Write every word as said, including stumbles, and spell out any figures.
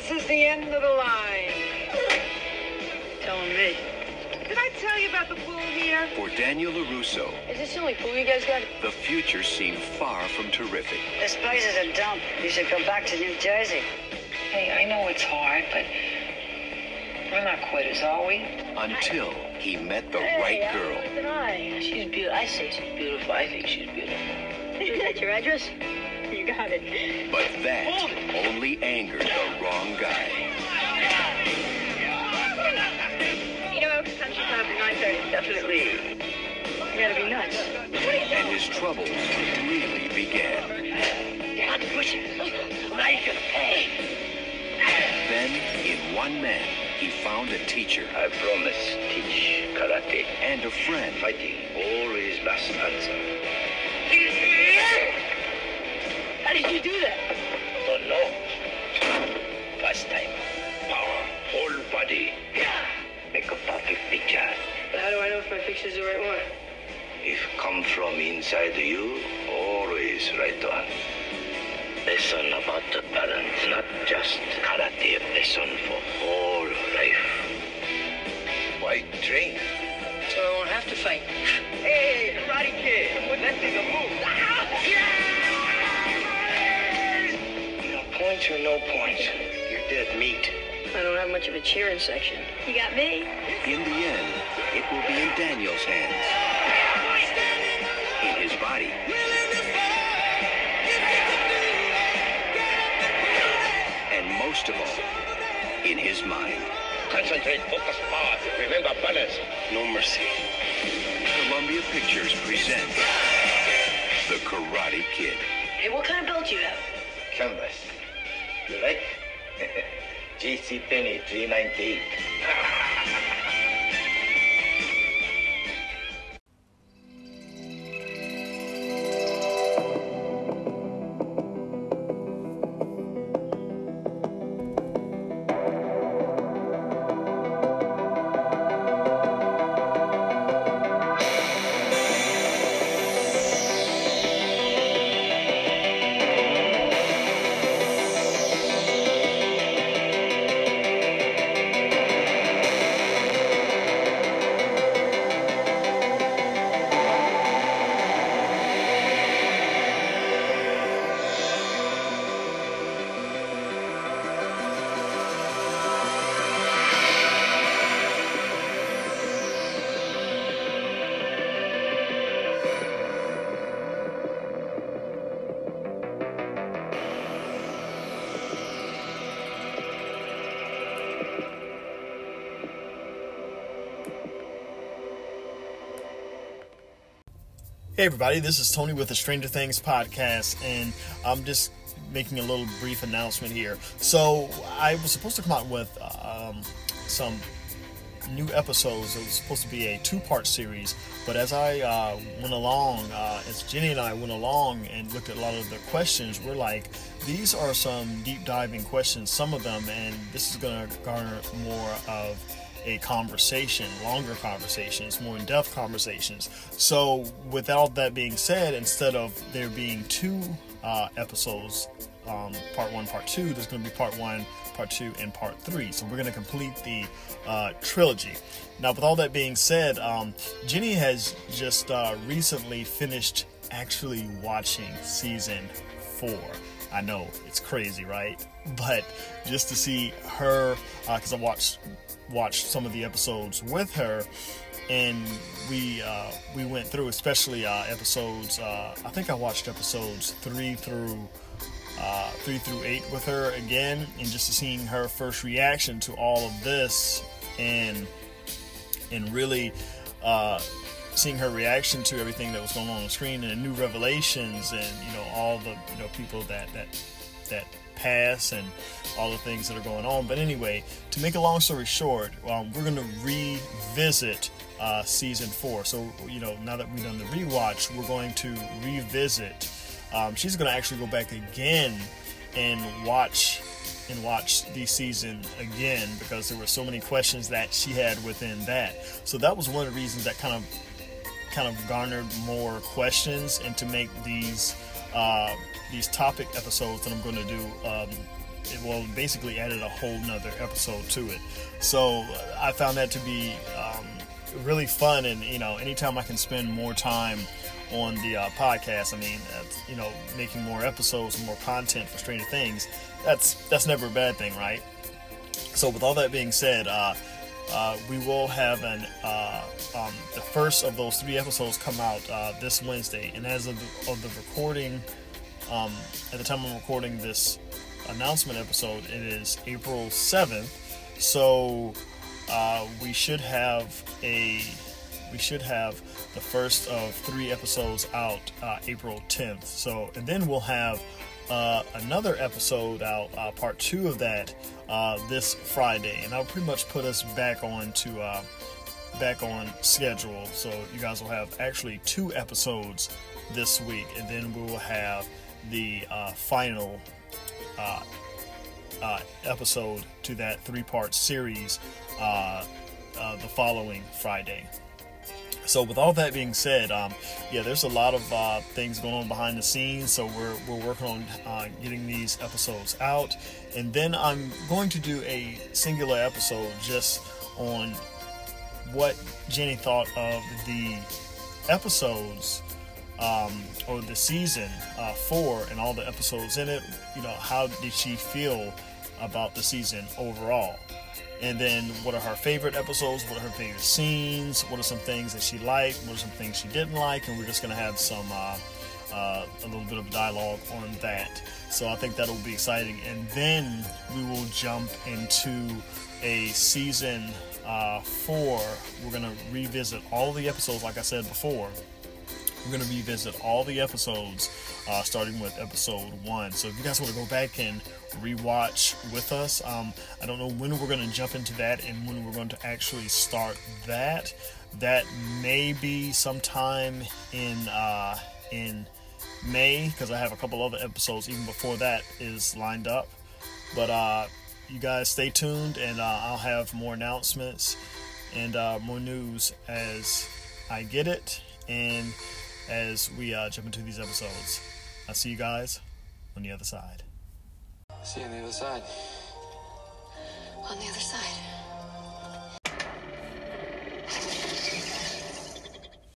This is the end of the line. Telling me. Did I tell you about the pool here? For Daniel LaRusso, Is this the only pool you guys got? the future seemed far from terrific. This place is a dump. You should go back to New Jersey. Hey, I know it's hard, but we're not quitters, are we? Until he met the right girl. She's beautiful. I say she's beautiful. I think she's beautiful. Is that your address? You got it. But that only angered the wrong guy. You know, country club at nine thirty. Definitely. You gotta be nuts. And his troubles really began. You have to push it. Now you can pay. Then, in one man, he found a teacher I promise teach karate. and a friend. Fighting always last answer. How did you do that? Don't know. First time. Power. Whole body. Make a perfect picture. How do I know if my picture's the right one? If come from inside you, always right on. Lesson about the balance, not just karate. Lesson for all life. Why train? So I won't have to fight. Hey, Karate Kid, let's see the move. No points or no points? You're dead meat. I don't have much of a cheering section. You got me. In the end, it will be in Daniel's hands. In his body. And most of all, in his mind. Concentrate, focus, power. Remember balance. No mercy. Columbia Pictures presents The Karate Kid. Hey, what kind of belt do you have? Canvas. You like? J C Penney three ninety-eight. Hey everybody, this is Tony with the Stranger Things podcast, and I'm just making a little brief announcement here. So I was supposed to come out with um, some new episodes. It was supposed to be a two-part series, but as I uh, went along, uh, as Jenny and I went along and looked at a lot of the questions, we're like, these are some deep diving questions, some of them, and this is going to garner more of a conversation, longer conversations, more in-depth conversations. So with all that being said, instead of there being two uh, episodes, um, part one, part two, there's going to be part one, part two, and part three. So we're going to complete the uh, trilogy. Now, with all that being said, um, Jenny has just uh, recently finished actually watching season four. I know, it's crazy, right? But just to see her, because uh, I watched watched some of the episodes with her, and we uh, we went through, especially uh, episodes. Uh, I think I watched episodes three through uh, three through eight with her again, and just seeing her first reaction to all of this, and and really uh, seeing her reaction to everything that was going on on the screen, and the new revelations, and you know all the you know people that that that. pass and all the things that are going on. But anyway, to make a long story short, um, we're going to revisit uh, season four. So, you know, now that we've done the rewatch, we're going to revisit. Um, she's going to actually go back again and watch and watch the season again, because there were so many questions that she had within that. So that was one of the reasons that kind of kind of garnered more questions, and to make these uh, these topic episodes that I'm going to do um, it well basically added a whole nother episode to it. So I found that to be um, really fun, and you know, anytime I can spend more time on the uh, podcast, I mean, that's, you know, making more episodes and more content for Stranger Things, that's that's never a bad thing, right? So with all that being said, uh, uh, we will have an uh, um, the first of those three episodes come out uh, this Wednesday, and as of the, of the recording, um, at the time I'm recording this announcement episode, it is April seventh. So uh, we should have a we should have the first of three episodes out uh, April tenth. So, and then we'll have uh, another episode out, uh, part two of that, uh, this Friday, and I'll pretty much put us back on to uh, back on schedule. So you guys will have actually two episodes this week, and then we will have the uh, final uh, uh, episode to that three-part series uh, uh, the following Friday. So with all that being said, um, yeah, there's a lot of uh, things going on behind the scenes. So we're we're working on uh, getting these episodes out, and then I'm going to do a singular episode just on what Jenny thought of the episodes um, or the season uh, four and all the episodes in it. You know, how did she feel about the season overall? And then what are her favorite episodes, what are her favorite scenes, what are some things that she liked, what are some things she didn't like, and we're just going to have some, uh, uh, a little bit of dialogue on that. So I think that'll be exciting. And then we will jump into a season uh, four. We're going to revisit all the episodes, like I said before. We're going to revisit all the episodes, uh, starting with episode one. So if you guys want to go back and rewatch with us, um, I don't know when we're going to jump into that and when we're going to actually start that. That may be sometime in uh, in May, because I have a couple other episodes even before that is lined up. But uh, you guys stay tuned, and uh, I'll have more announcements and uh, more news as I get it, and as we uh, jump into these episodes. I'll see you guys on the other side. See you on the other side. On the other side.